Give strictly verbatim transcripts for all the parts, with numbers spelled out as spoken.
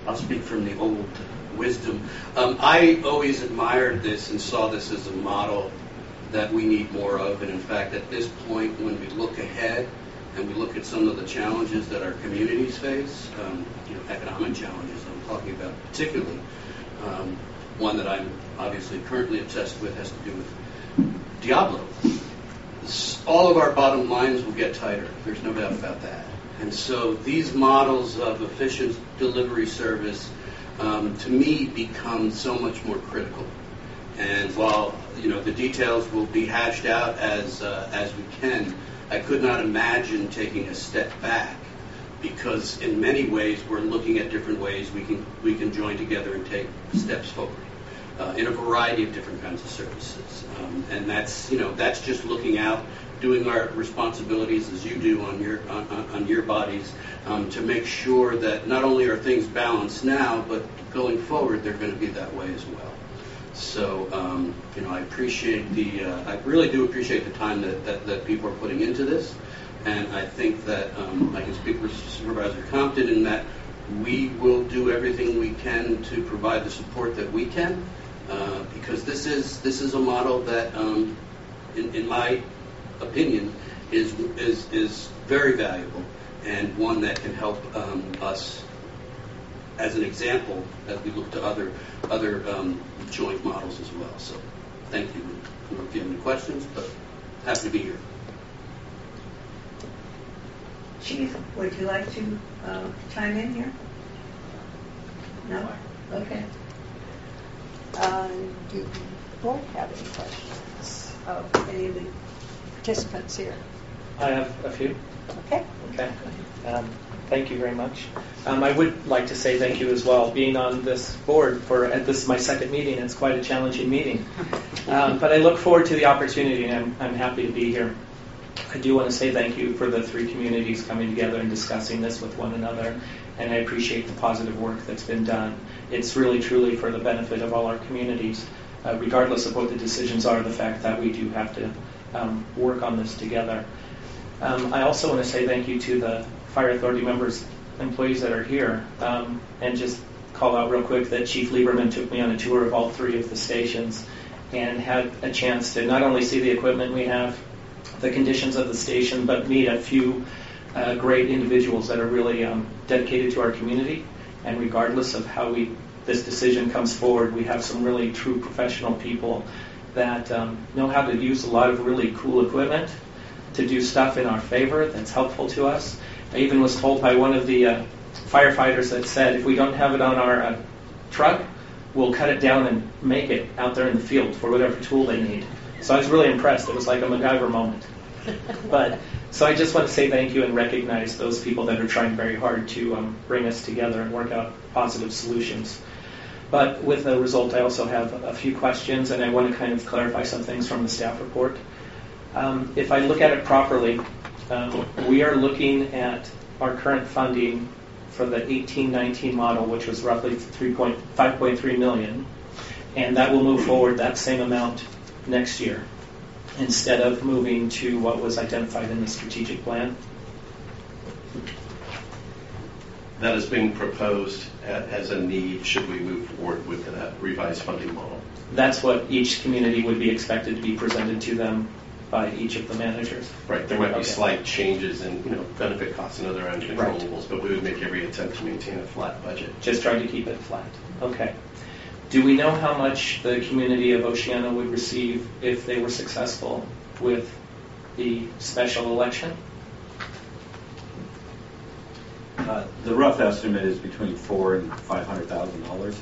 I'll speak from the old wisdom. Um, I always admired this and saw this as a model that we need more of. And in fact, at this point, when we look ahead and we look at some of the challenges that our communities face, um, you know, economic challenges I'm talking about particularly, um, one that I'm obviously currently obsessed with has to do with Diablo. All of our bottom lines will get tighter. There's no doubt about that. And so these models of efficient delivery service, um, to me, become so much more critical. And while, you know, the details will be hashed out as uh, as we can, I could not imagine taking a step back, because in many ways we're looking at different ways we can we can join together and take steps forward uh, in a variety of different kinds of services. Um, and that's, you know, that's just looking out, doing our responsibilities as you do on your on, on your bodies, um, to make sure that not only are things balanced now, but going forward they're going to be that way as well. So, um, you know, I appreciate the, uh, I really do appreciate the time that, that, that people are putting into this. And I think that um, I can speak for Supervisor Compton in that we will do everything we can to provide the support that we can, uh, because this is this is a model that, um, in, in my opinion, is is is very valuable and one that can help um, us as an example as we look to other other um, joint models as well. So, thank you. I don't know if you have any questions, but happy to be here. Chief, would you like to uh, chime in here? No? Okay. Uh, do you both have any questions of any of the participants here? I have a few. Okay. Okay. Um, thank you very much. Um, I would like to say thank you as well. Being on this board for, and this is my second meeting, it's quite a challenging meeting. Um, but I look forward to the opportunity, and I'm, I'm happy to be here. I do want to say thank you for the three communities coming together and discussing this with one another, and I appreciate the positive work that's been done. It's really, truly for the benefit of all our communities, uh, regardless of what the decisions are, the fact that we do have to um, work on this together. Um, I also want to say thank you to the Fire Authority members, employees that are here, um, and just call out real quick that Chief Lieberman took me on a tour of all three of the stations and had a chance to not only see the equipment we have, the conditions of the station, but meet a few uh, great individuals that are really um, dedicated to our community. And regardless of how we this decision comes forward, we have some really true professional people that um, know how to use a lot of really cool equipment to do stuff in our favor that's helpful to us. I even was told by one of the uh, firefighters that said, if we don't have it on our uh, truck, we'll cut it down and make it out there in the field for whatever tool they need. So I was really impressed. It was like a MacGyver moment. But so I just want to say thank you and recognize those people that are trying very hard to um, bring us together and work out positive solutions. But with the result, I also have a few questions, and I want to kind of clarify some things from the staff report. Um, if I look at it properly, um, we are looking at our current funding for the eighteen nineteen model, which was roughly five point three million, and that will move forward that same amount next year, instead of moving to what was identified in the strategic plan. That is being proposed as a need should we move forward with that revised funding model. That's what each community would be expected to be presented to them by each of the managers. Right. There might be okay. slight changes in, you know, benefit costs and other uncontrollables, right. but we would make every attempt to maintain a flat budget. Just trying to keep it flat. Okay. Do we know how much the community of Oceana would receive if they were successful with the special election? Uh, the rough estimate is between four and five hundred thousand dollars.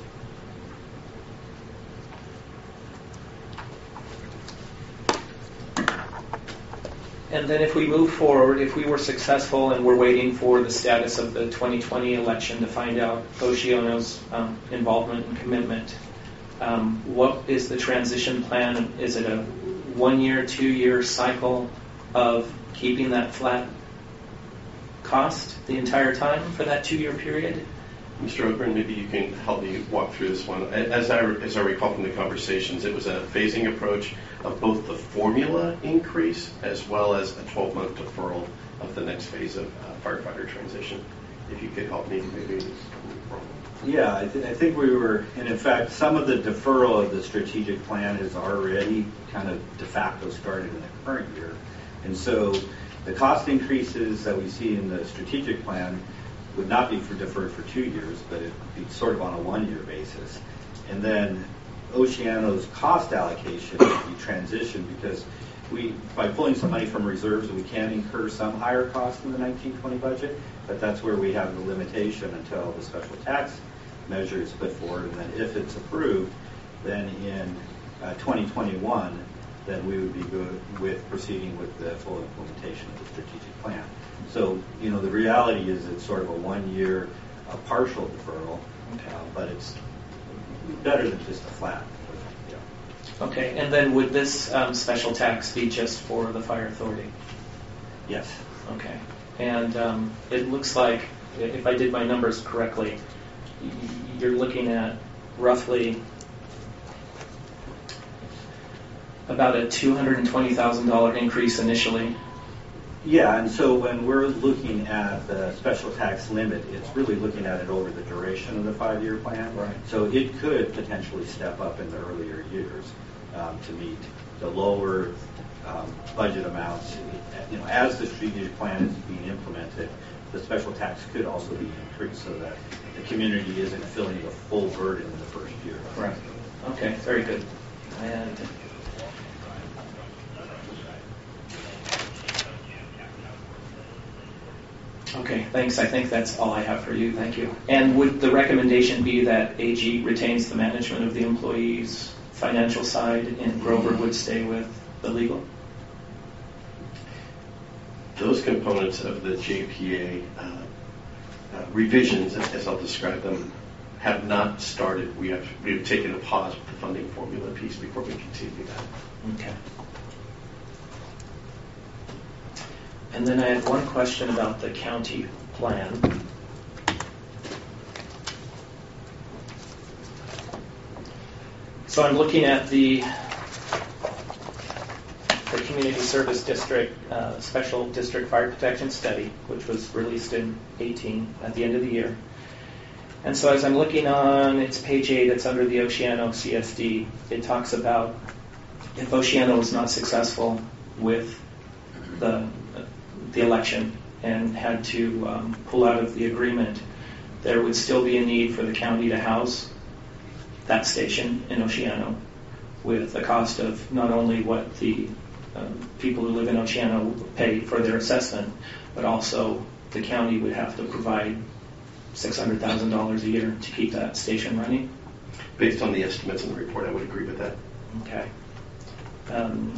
And then if we move forward, if we were successful and we're waiting for the status of the twenty twenty election to find out Oceana's um, involvement and commitment, um, what is the transition plan? Is it a one-year, two-year cycle of keeping that flat cost the entire time for that two-year period? Mister Oakburn, maybe you can help me walk through this one. As I, as I recall from the conversations, it was a phasing approach of both the formula increase as well as a twelve-month deferral of the next phase of uh, firefighter transition. If you could help me, maybe. Yeah, I, th- I think we were, and in fact, some of the deferral of the strategic plan is already kind of de facto started in the current year. And so the cost increases that we see in the strategic plan would not be for deferred for two years, but it would be sort of on a one-year basis. And then Oceano's cost allocation would be transitioned because we, by pulling some money from reserves, we can incur some higher costs in the nineteen twenty budget, but that's where we have the limitation until the special tax measure is put forward. And then if it's approved, then in uh, twenty twenty-one, then we would be good with proceeding with the full implementation of the strategic plan. So, you know, the reality is it's sort of a one-year uh, partial deferral, uh, but it's better than just a flat. Yeah. Okay, and then would this um, special tax be just for the fire authority? Yes. Okay, and um, it looks like, if I did my numbers correctly, y- you're looking at roughly about a two hundred twenty thousand dollars increase initially. Yeah, and so when we're looking at the special tax limit, it's really looking at it over the duration of the five-year plan. Right. So it could potentially step up in the earlier years um, to meet the lower um, budget amounts. You know, as the strategic plan is being implemented, the special tax could also be increased so that the community isn't feeling the full burden in the first year. Right. Okay, very good. And okay, thanks. I think that's all I have for you. Thank you. And would the recommendation be that A G retains the management of the employees' financial side and Grover would stay with the legal? Those components of the J P A uh, uh, revisions, as I'll describe them, have not started. We have we have taken a pause with the funding formula piece before we continue that. Okay. And then I have one question about the county plan. So I'm looking at the the Community Service District uh, Special District Fire Protection Study, which was released in eighteen at the end of the year. And so as I'm looking on, it's page eight, it's under the Oceano C S D. It talks about if Oceano was not successful with the the election and had to um, pull out of the agreement, there would still be a need for the county to house that station in Oceano with the cost of not only what the um, people who live in Oceano pay for their assessment, but also the county would have to provide six hundred thousand dollars a year to keep that station running. Based on the estimates in the report, I would agree with that. Okay. Um,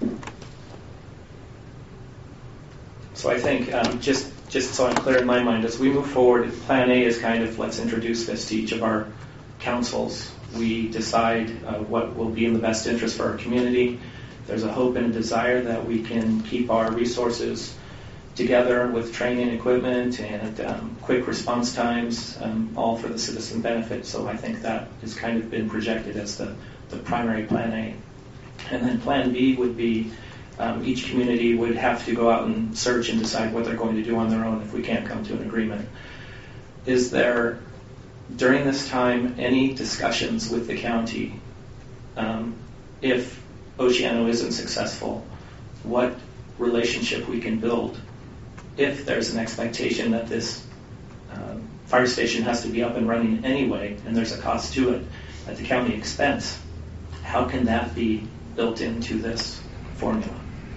so I think um, just just so I'm clear in my mind, as we move forward, Plan A is kind of let's introduce this to each of our councils. We decide uh, what will be in the best interest for our community. There's a hope and a desire that we can keep our resources together with training equipment and um, quick response times, um, all for the citizen benefit. So I think that has kind of been projected as the, the primary Plan A. And then Plan B would be um, each community would have to go out and search and decide what they're going to do on their own if we can't come to an agreement. Is there, during this time, any discussions with the county um, if Oceano isn't successful, what relationship we can build if there's an expectation that this uh, fire station has to be up and running anyway and there's a cost to it at the county expense? How can that be built into this formula?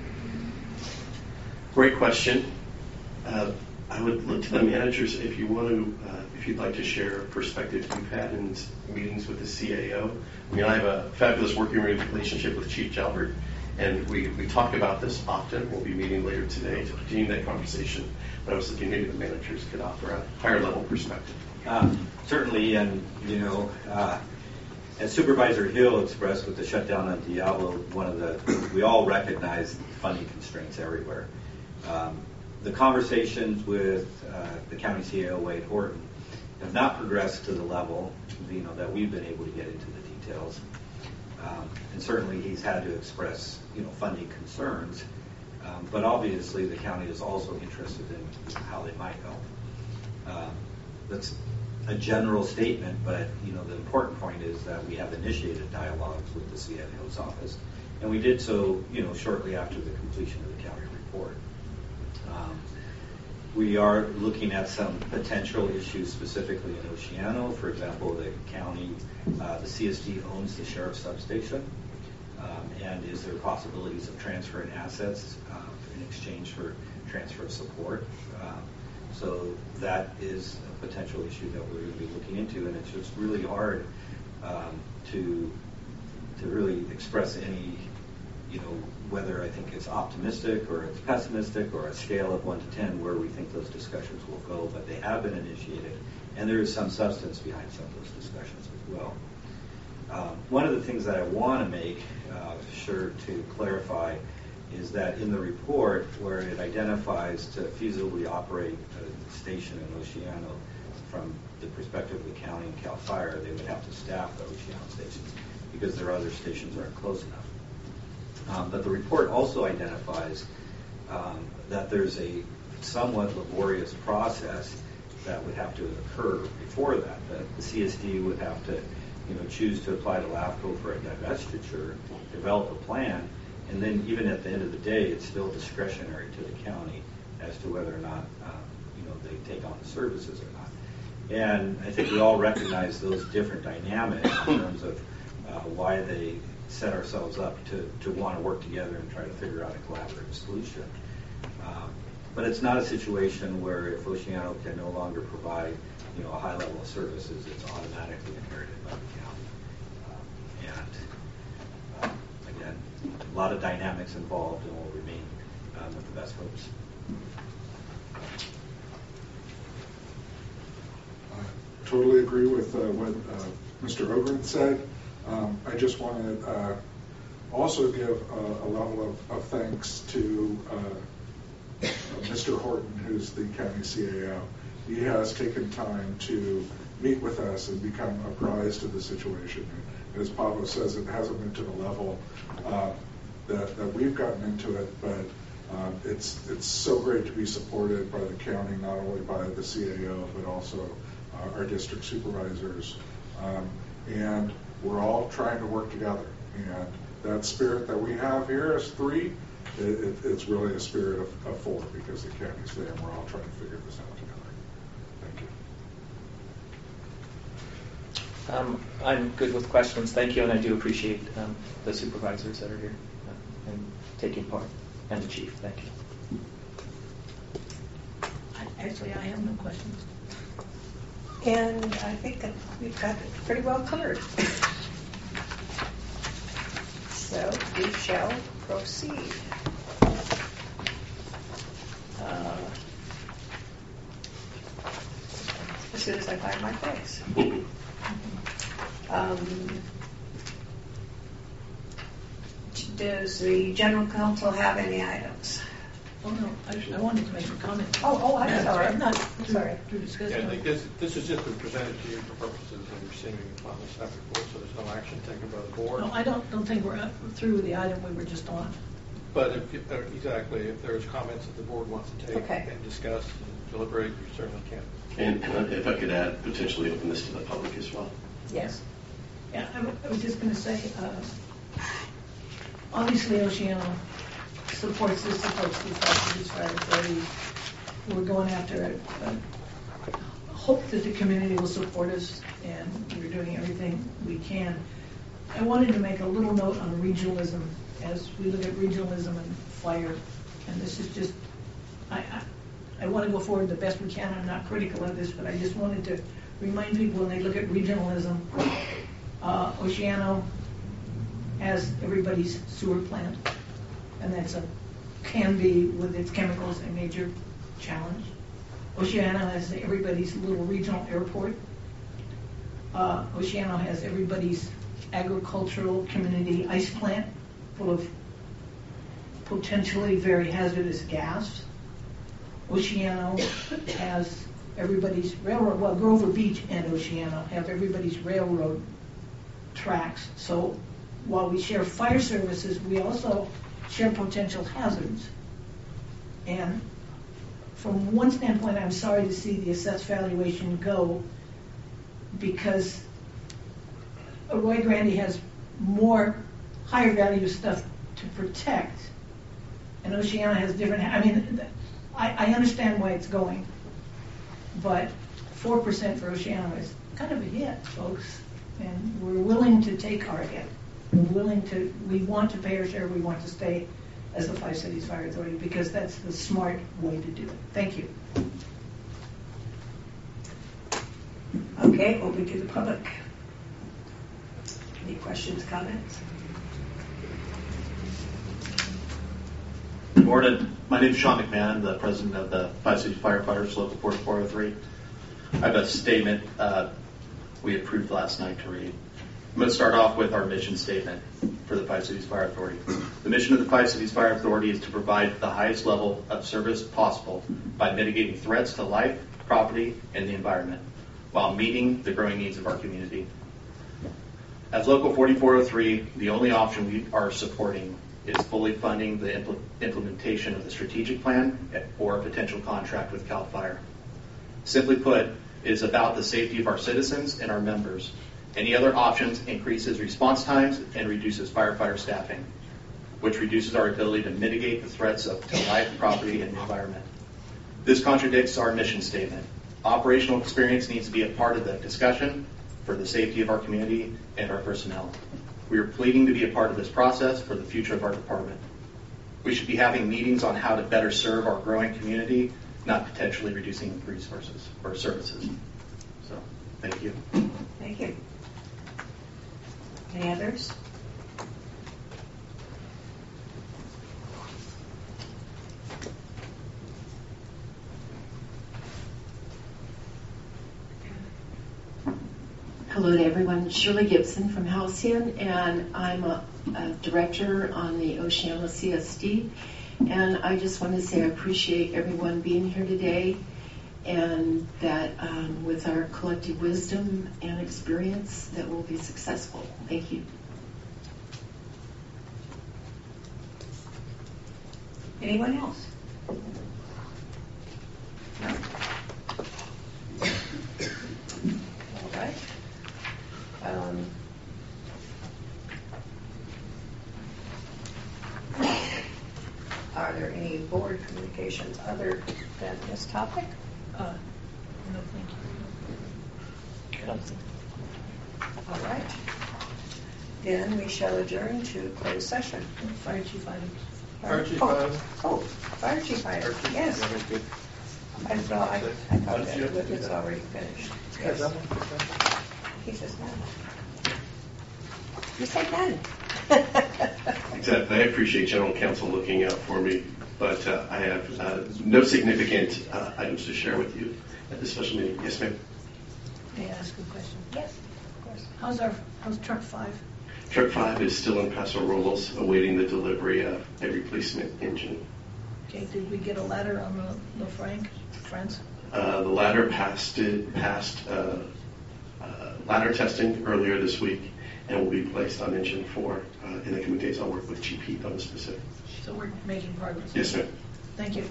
Great question. Uh, I would look to the managers if you want to, uh, if you'd like to share a perspective you've had in meetings with the C A O. I mean, I have a fabulous working relationship with Chief Jalbert, and we, we talk about this often. We'll be meeting later today to continue that conversation. But I was thinking maybe the managers could offer a higher level perspective. Uh, certainly, and you know, uh, as Supervisor Hill expressed with the shutdown of Diablo, one of the we all recognize funding constraints everywhere. Um, the conversations with uh, the county C A O Wade Horton have not progressed to the level, you know, that we've been able to get into the details. Um, and certainly, he's had to express, you know, funding concerns. Um, but obviously, the county is also interested in how they might help. Um, that's a general statement, but you know the important point is that we have initiated dialogues with the C A O's office, and we did so you know shortly after the completion of the county report. Um, we are looking at some potential issues specifically in Oceano. For example, the county, uh, the C S D owns the sheriff's substation, um, and is there possibilities of transferring assets uh, in exchange for transfer of support? Um, So that is a potential issue that we're going to be looking into, and it's just really hard um, to to really express any, you know, whether I think it's optimistic or it's pessimistic or a scale of one to ten where we think those discussions will go. But they have been initiated, and there is some substance behind some of those discussions as well. Um, one of the things that I want to make uh, sure to clarify is that in the report where it identifies to feasibly operate a station in Oceano from the perspective of the county and CAL FIRE, they would have to staff the Oceano stations because their other stations aren't close enough. Um, but the report also identifies um, that there's a somewhat laborious process that would have to occur before that. That the C S D would have to, you know, choose to apply to LAFCO for a divestiture, develop a plan, and then even at the end of the day, it's still discretionary to the county as to whether or not um, you know they take on the services or not. And I think we all recognize those different dynamics in terms of uh, why they set ourselves up to, to want to work together and try to figure out a collaborative solution. Um, but it's not a situation where if Oceano can no longer provide you know a high level of services, it's automatically inherited by the county. Um, and uh, again, a lot of dynamics involved, and will remain um, with the best hopes. I totally agree with uh, what uh, Mister Ogren said. Um, I just want to uh, also give a, a level of, of thanks to uh, uh, Mister Horton, who's the county C A O. He has taken time to meet with us and become apprised of the situation. And as Pablo says, it hasn't been to the level uh, that, that we've gotten into it, but um, it's it's so great to be supported by the county, not only by the C A O, but also uh, our district supervisors. Um, and we're all trying to work together. And that spirit that we have here as three, it, it, it's really a spirit of, of four, because the county's there and we're all trying to figure this out together. Thank you. Um, I'm good with questions. Thank you, and I do appreciate um, the supervisors that are here uh, and taking part, and the chief. Thank you. Actually, I have no questions. And I think that we've got it pretty well covered. So we shall proceed. Uh, as soon as I find my place. Um, does the general counsel have any items? Oh, no, I, I wanted to make a comment. Oh, oh, I'm sorry. I'm not I'm sorry. to discuss. Yeah, I think this, this has just been presented to you for purposes of receiving upon the staff report, so there's no action taken by the board. No, I don't, don't think we're up through the item we were just on. But if, you- uh, exactly, if there's comments that the board wants to take Okay. and discuss and deliberate, you certainly can. And, and if I could add, potentially open this to the public as well. Yes. Yeah, I, w- I was just going to say, uh, obviously Oceano supports this, supports these activities for our authorities. We're going after it. But hope that the community will support us, and we're doing everything we can. I wanted to make a little note on regionalism as we look at regionalism and fire. And this is just, I, I, I want to go forward the best we can. I'm not critical of this, but I just wanted to remind people when they look at regionalism, uh, Oceano has everybody's sewer plant, and that's a can be with its chemicals a major challenge. Oceano has everybody's little regional airport. Uh, Oceano has everybody's agricultural community ice plant full of potentially very hazardous gas. Oceano has everybody's railroad, well, Grover Beach and Oceano have everybody's railroad tracks. So while we share fire services, we also share potential hazards. And from one standpoint, I'm sorry to see the assessed valuation go, because Roy Grandy has more higher value stuff to protect, and Oceana has different. I mean, I, I understand why it's going, but four percent for Oceana is kind of a hit, folks, and we're willing to take our hit. We're willing to. We want to pay our share. We want to stay as the Five Cities Fire Authority because that's the smart way to do it. Thank you. Okay, open to the public. Any questions, comments? Good morning. My name is Sean McMahon. I'm the president of the Five Cities Firefighters Local forty-four oh three. I have a statement uh, we approved last night to read. I'm going to start off with our mission statement for the Five Cities Fire Authority. The mission of the Five Cities Fire Authority is to provide the highest level of service possible by mitigating threats to life, property, and the environment while meeting the growing needs of our community. As Local forty-four oh three, the only option we are supporting is fully funding the impl- implementation of the strategic plan or a potential contract with CAL FIRE. Simply put, it is about the safety of our citizens and our members. Any other options increases response times and reduces firefighter staffing, which reduces our ability to mitigate the threats of to life, property, and the environment. This contradicts our mission statement. Operational experience needs to be a part of the discussion for the safety of our community and our personnel. We are pleading to be a part of this process for the future of our department. We should be having meetings on how to better serve our growing community, not potentially reducing resources or services. So, thank you. Thank you. Any others? Hello to everyone. Shirley Gibson from Halcyon, and I'm a, a director on the Oceana C S D. And I just want to say I appreciate everyone being here today, and that um, with our collective wisdom and experience that we'll be successful. Thank you. Anyone else? No? All right. Um, are there any board communications other than this topic? Uh, no, thank you. All right. Then we shall adjourn to closed session. Fire Chief Item. Fire Chief oh, item. Oh, Fire Chief item, Fire Chief, yes. yeah, very good. I thought, I, I thought Let's that do it was that. it's already finished. Yeah, Yes. that one. He says none. You said none. Exactly. I appreciate General Counsel looking out for me, but uh, I have uh, no significant uh, items to share with you at this special meeting. Yes, ma'am. May I ask a question? Yes, of course. How's our, how's truck five? Truck five is still in Paso Robles, awaiting the delivery of a replacement engine. Okay, did we get a ladder on the, the Frank, friends? Uh, the ladder passed it, passed uh, uh, ladder testing earlier this week, and will be placed on engine four. Uh, in the coming days, I'll work with Chief Heath on the specific. So we're making progress. Yes, ma'am. Thank you.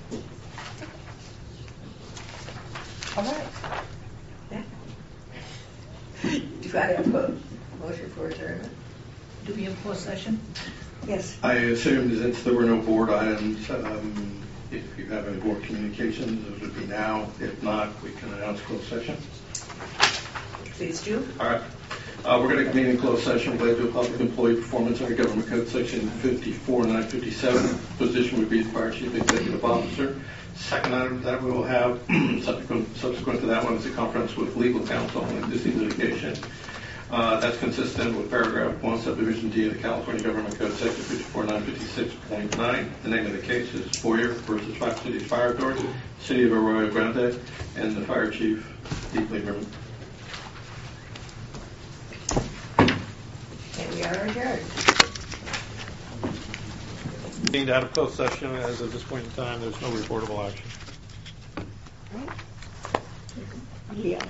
All right. Yeah. Do I have a motion for adjournment? Do we have closed session? Yes. I assume since there were no board items, um, if you have any board communications, those would be now. If not, we can announce closed session. Please do. All right. Uh, we're going to convene in closed session related to public employee performance under Government Code Section fifty-four nine fifty-seven. Position would be the Fire Chief Executive Officer. Second item that we will have, subsequent, subsequent to that one, is a conference with legal counsel on existing litigation. Uh, that's consistent with paragraph one, subdivision D of the California Government Code Section fifty-four nine fifty-six point nine. The name of the case is Boyer versus Five Cities Fire Authority, City of Arroyo Grande, and the Fire Chief deeply remembered. And we are adjourned. Being out of closed session, as of this point in time, there's no reportable action. Yeah.